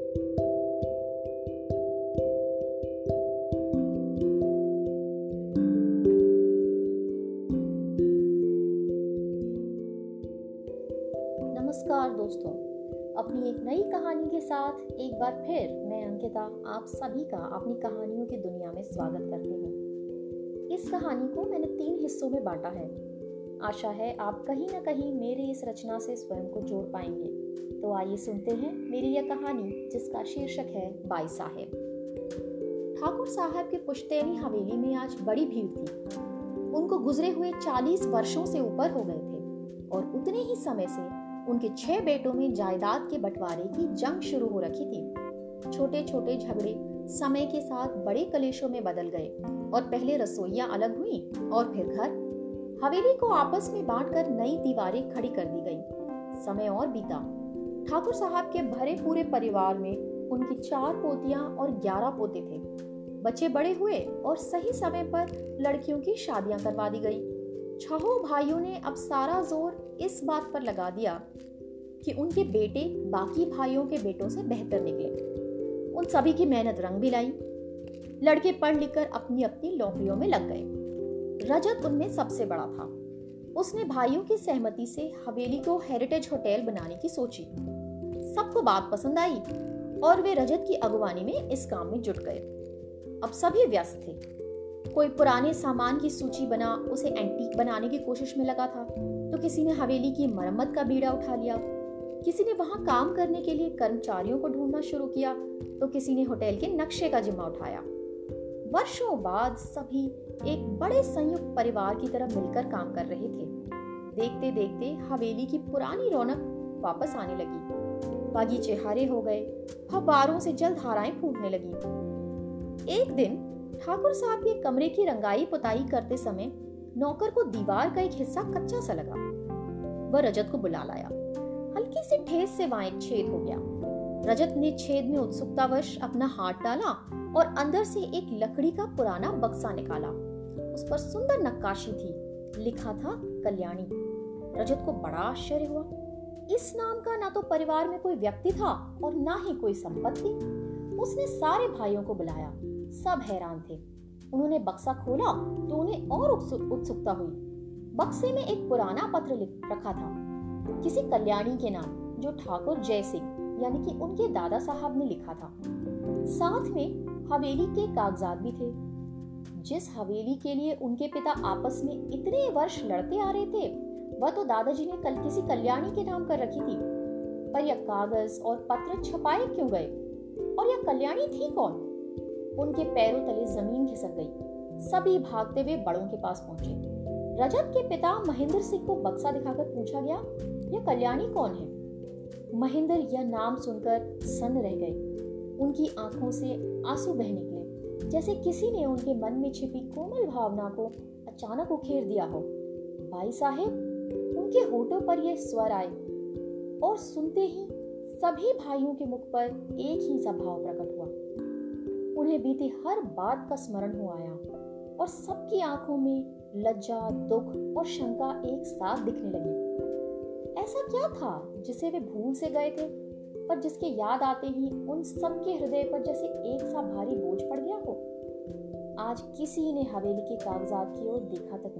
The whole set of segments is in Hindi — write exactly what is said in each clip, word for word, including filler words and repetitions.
नमस्कार दोस्तों, अपनी एक नई कहानी के साथ एक बार फिर मैं अंकिता आप सभी का अपनी कहानियों की दुनिया में स्वागत करती हूँ। इस कहानी को मैंने तीन हिस्सों में बांटा है। आशा है आप कहीं ना कहीं मेरी इस रचना से स्वयं को जोड़ पाएंगे। तो आइए सुनते हैं मेरी यह कहानी जिसका शीर्षक है बाई साहेब। ठाकुर साहब की पुश्तैनी हवेली में आज बड़ी भीड़ थी। उनको गुजरे हुए चालीस वर्षों से ऊपर हो गए थे और उतने ही समय से उनके छह बेटों में जायदाद के बंटवारे की जंग शुरू हो रखी थी। छोटे छोटे झगड़े समय के साथ बड़े कलेशों में बदल गए और पहले रसोइयां अलग हुई और फिर घर हवेली को आपस में बांटकर नई दीवारें खड़ी कर दी गई। समय और बीता। ठाकुर साहब के भरे पूरे परिवार में उनकी चार पोतियां और ग्यारह पोते थे। बच्चे बड़े हुए और सही समय पर लड़कियों की शादियां करवा दी गई। छहों भाइयों ने अब सारा जोर इस बात पर लगा दिया कि उनके बेटे बाकी भाइयों के बेटों से बेहतर निकले। उन सभी की मेहनत रंग भी लाई। लड़के पढ़ लिखकर अपनी अपनी नौकरियों में लग गए। रजत उनमें सबसे बड़ा था। उसने भाइयों की सहमति से हवेली को हेरिटेज होटल बनाने की सोची। सबको बात पसंद आई और वे रजत की अगुवानी में इस काम में जुट गए। अब सभी व्यस्त थे। कोई पुराने सामान की सूची बना उसे एंटीक बनाने की कोशिश में लगा था, तो किसी ने हवेली की मरम्मत का बीड़ा उठा लिया। किसी ने वहां काम करने के लिए कर्मचारियों को ढूंढना शुरू किया, तो किसी ने होटल के नक्शे का जिम्मा उठाया। वर्षों बाद सभी एक बड़े संयुक्त परिवार की तरह मिलकर काम कर रहे थे। देखते देखते हवेली की पुरानी रौनक वापस आने लगी। बागीचे हरे हो गए, फव्वारों से जल धाराएं फूटने लगी। एक दिन ठाकुर साहब के कमरे की रंगाई पुताई करते समय नौकर को दीवार का एक हिस्सा कच्चा सा लगा। वह रजत को बुला लाया। हल्की सी ठेस से वहां एक छेद हो गया। रजत ने छेद में उत्सुकतावश अपना हाथ डाला और अंदर से एक लकड़ी का पुराना बक्सा निकाला। उस पर सुंदर नक्काशी थी। लिखा था कल्याणी। रजत को बड़ा आश्चर्य हुआ। इस नाम का ना तो परिवार में कोई व्यक्ति था और ना ही कोई संपत्ति। उसने सारे भाइयों को बुलाया। सब हैरान थे। उन्होंने बक्सा खोला तो उन्हें और उत्सुकता हुई। बक्से में एक पुराना पत्र लिख रखा था, किसी कल्याणी के नाम, जो ठाकुर जय सिंह यानी कि उनके दादा साहब ने लिखा था। साथ में हवेली के कागजात भी थे। जिस हवेली के लिए उनके पिता आपस में इतने वर्ष लड़ते आ रहे थे, वह तो दादाजी ने कल किसी कल्याणी के नाम कर रखी थी। पर यह कागज और पत्र छपाए क्यों गए और यह कल्याणी थी कौन? उनके पैरों तले जमीन खिसक गई। सभी भागते हुए बड़ों के पास पहुंचे। रजत के पिता महेंद्र सिंह को बक्सा दिखाकर पूछा गया, यह कल्याणी कौन है? महेंद्र यह नाम सुनकर सन्न रह गए। उनकी आंखों से आंसू बह निकले, जैसे किसी ने उनके मन में छिपी कोमल भावना को अचानक उखेड़ दिया हो। भाई साहेब, उनके होठों पर यह स्वर आए और सुनते ही सभी भाइयों के मुख पर एक ही सा भाव प्रकट हुआ। उन्हें बीती हर बात का स्मरण हो आया और सबकी आंखों में लज्जा, दुख और शंका एक साथ दिखने लगी। ऐसा क्या था जिसे वे भूल से गए थे, पर जिसके याद आते ही उन सबके हृदय पर जैसे एक सा भारी बोझ पड़ गया हो? आज किसी ने हवेली के कागजात की ओर देखा तक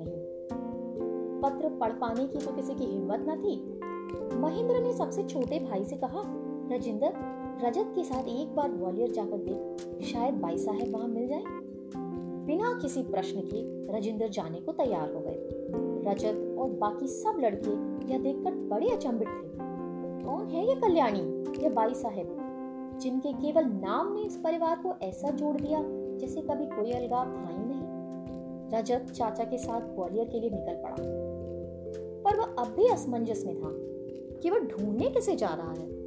नहीं। पत्र पढ़ पाने की तो किसी की हिम्मत न थी। महेंद्र ने सबसे छोटे भाई से कहा, राजिंदर, रजत के साथ एक बार ग्वालियर जाकर देख, शायद बाई साहेब वहां मिल जाए। बिना किसी प्रश्न के राजिंदर जाने को तैयार हो गए। रजत और बाकी सब लड़के यह देखकर बड़े अचंभित थे। कौन है ये कल्याणी, ये बाई साहेब, जिनके केवल नाम ने इस परिवार को ऐसा जोड़ दिया जैसे कभी कोई अलगाव था ही नहीं। रजत चाचा के साथ ग्वालियर के लिए निकल पड़ा, पर वह अब भी असमंजस में था कि वह ढूंढने किसे जा रहा है।